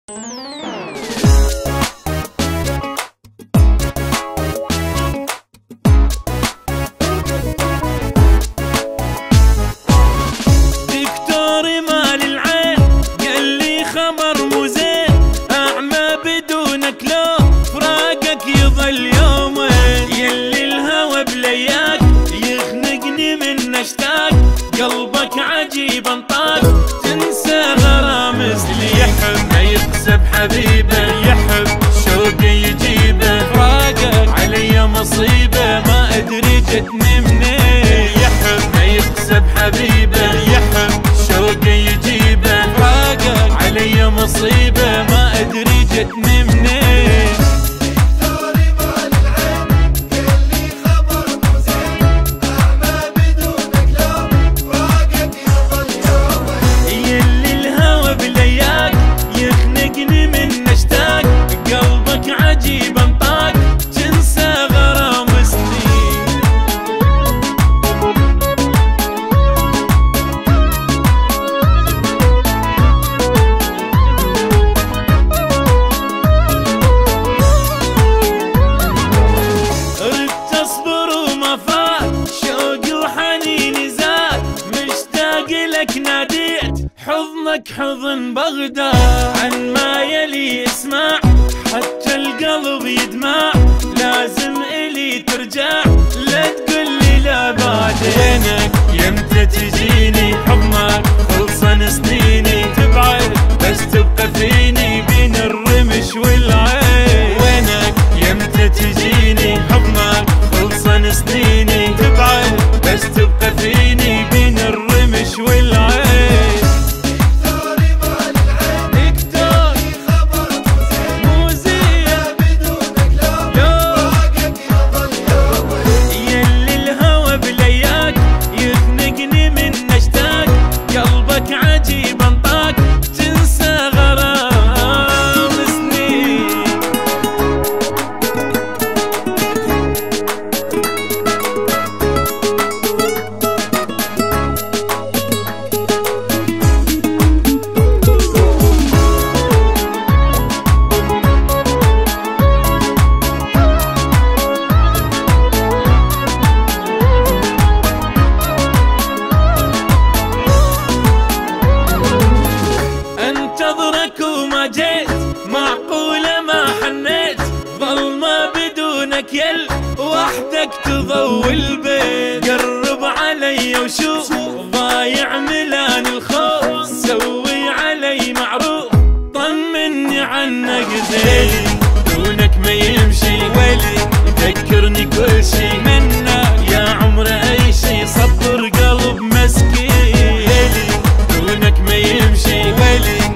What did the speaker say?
دكتور مال العين قال لي خبر مو زين، أعمى بدونك لو فراقك يظل يومين، يلي الهوى بلياك يخنقني من اشتاق، قلبك عجيب انطاق تنسى غرامز، اللي يحب ما يكسب حبيبه، يحب شوقي يجيبه، فراقك علي مصيبه ما ادري جتني منين، يحب ما يكسب حبيبه، يحب شوقي يجيبه، فراقك علي مصيبه ما ادري جتني منين. ناديت حضنك حضن بغداد، عن ما يلي اسمع حتى القلب يدمع، لازم الي ترجع لا تقولي لا بعدينك، يمتى تجيني حضنك خلصن سنيني، تبعد بس تبقى فيني بين الرمش والعين، وينك يمتى تجيني حضنك خلصن سنيني، تبعد بس تبقى فيني بين الرمش والعين. انتظرك وما جيت، معقولة ما حنيت، ظلمة بدونك يل وحدك تضوي البيت، قرب علي وشوف ضايع ملان الخوف، سوي علي معروف طمني عنك زين، دونك ما يمشي ولي يذكرني كل شي منك، يا عمر اي شي صبر قلب مسكين، دونك ما يمشي ولي